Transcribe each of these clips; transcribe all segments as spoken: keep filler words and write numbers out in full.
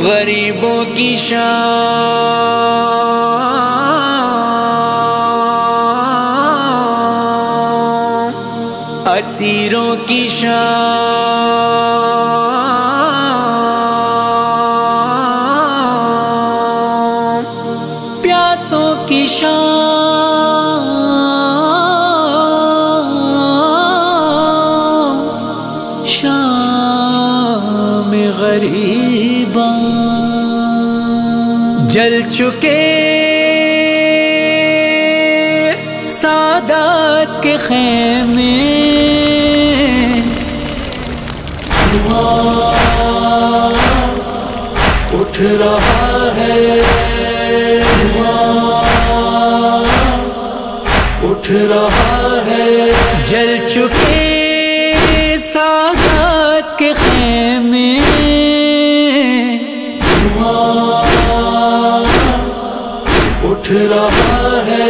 غریبوں کی شام، اسیروں کی شام، پیاسوں کی شام، شام غریباں۔ جل چکے سادات کے خیمے، دھواں اٹھ رہا ہے، دھواں اٹھ رہا ہے۔ جل چکے سادات کے خیمے، دھواں اٹھ رہا ہے،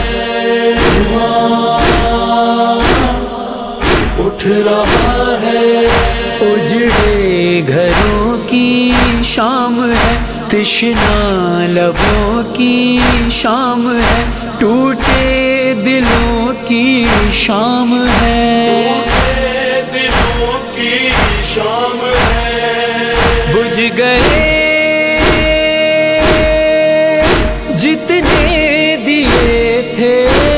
دھواں اٹھ رہا ہے۔ اجڑے گھروں کی شام ہے، تشنا لبوں کی شام ہے، ٹوٹے دلوں کی شام ہے، ٹوٹے دلوں کی شام ہے۔ بجھ گئے جتنے دیے تھے،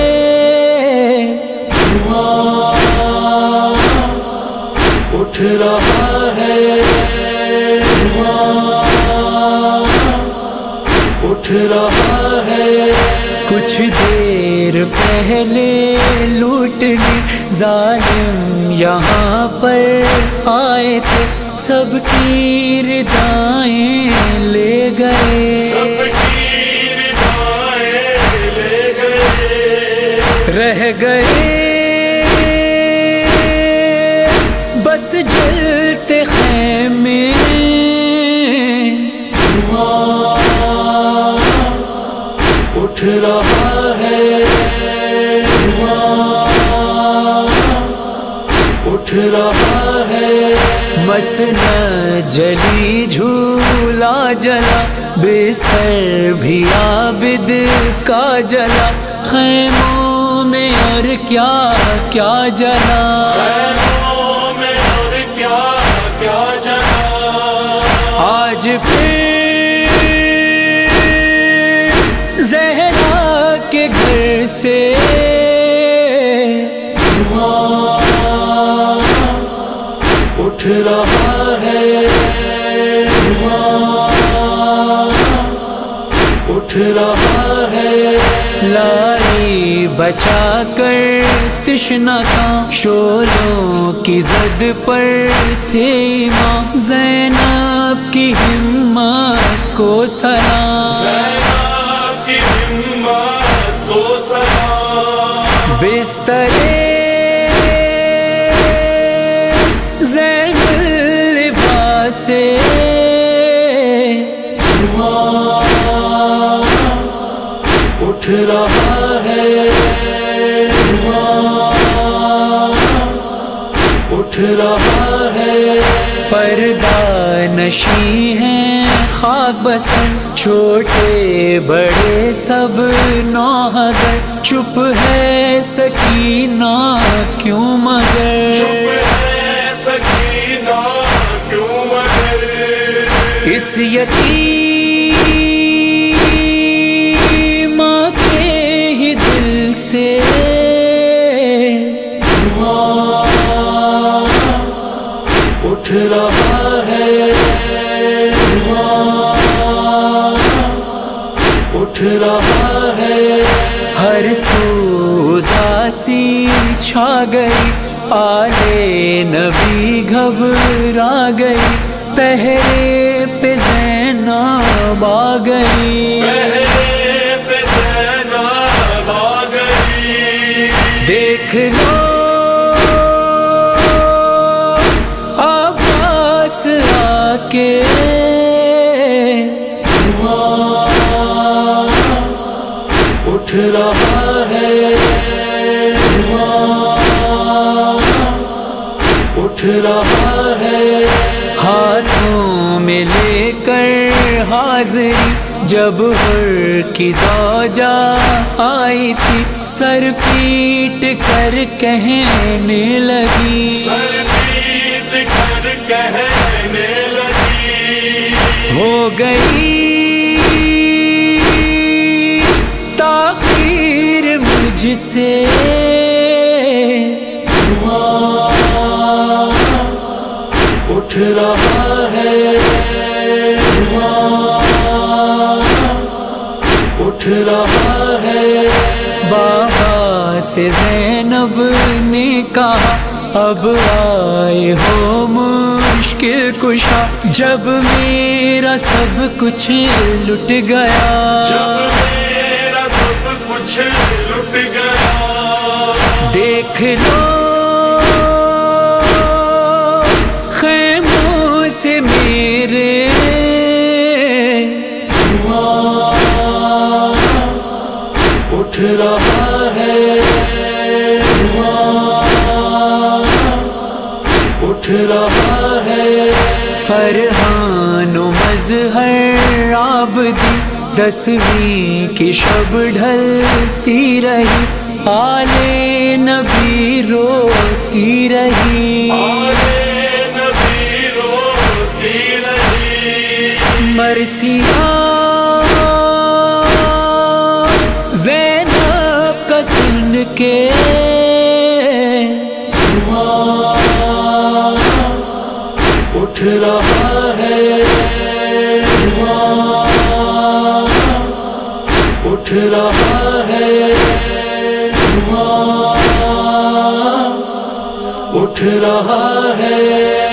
دھواں اٹھ رہا ہے، دھواں اٹھ رہا ہے۔ کچھ دیر پہلے لوٹنے ظالم یہاں پر آئے تھے، سب کی ردائیں لے گئے، سب کی ردائیں لے گئے۔ رہ گئے بس جلتے خیمے، دھواں اٹھ رہا ہے، دھواں اٹھ رہا ہے۔ مسند جلی جھولا جلا، بستر بھی عابد کا جلا، خیموں میں اور کیا کیا جلا، خیموں میں اور کیا کیا جلا۔ آج پھر زہرا کے گھر سے دھواں اٹھ رہا ہے، دھواں اٹھ رہا ہے۔ لائی بچا کر تشنا کا، شولوں کی زد پر تھے ماں، زینب کی ہمت کو سلام، زینب کی ہمت کو سلام۔ بسترے زین اللباس سے، دھواں اٹھ رہا ہے، دھواں اٹھ رہا ہے۔ پردہ نشیں ہیں خاک بسر، چھوٹے بڑے سب نوحگر، چپ ہے سکینہ کیوں مگر، چپ ہے سکینہ کیوں مگر۔ اس یتیم کے ہی دل سے دھواں اٹھ رہا ہے، دھواں اٹھ رہا ہے۔ ہر سو اداسی چھا گئی، آلے نبی گھبرا گئی، پہرے پہ زینب آ گئی، پہرے پہ زینب آ گئی۔ دیکھ لو عباس آ کے، دھواں اٹھ رہا ہے، دھواں اٹھ رہا ہے۔ ہاتھوں میں لے کر حاضری جب حر کی زوجہ آئی تھی، سر پیٹ کر کہنے لگی، سر پیٹ کر کہنے لگی، ہو گئی تاخیر مجھ سے، دھواں اٹھ رہا ہے، دھواں اٹھ رہا ہے۔ بابا سے زینب نے کہا اب آئے ہو مشکل کشا، جب میرا سب کچھ لٹ گیا، جب میرا سب کچھ لٹ گیا، دیکھ لو خیموں سے میرے دھواں اٹھ رہا ہے، دھواں اٹھ رہا ہے۔ فرحان و مظہر عابدی دسویں کی شب ڈھلتی رہی، آل نبی روتی رہی، آلے نبی روتی رہی، مرثیہ زینب کا سن کے دھواں اٹھ رہا ہے، دھواں اٹھ رہا ہے، دھواں اٹھ رہا ہے۔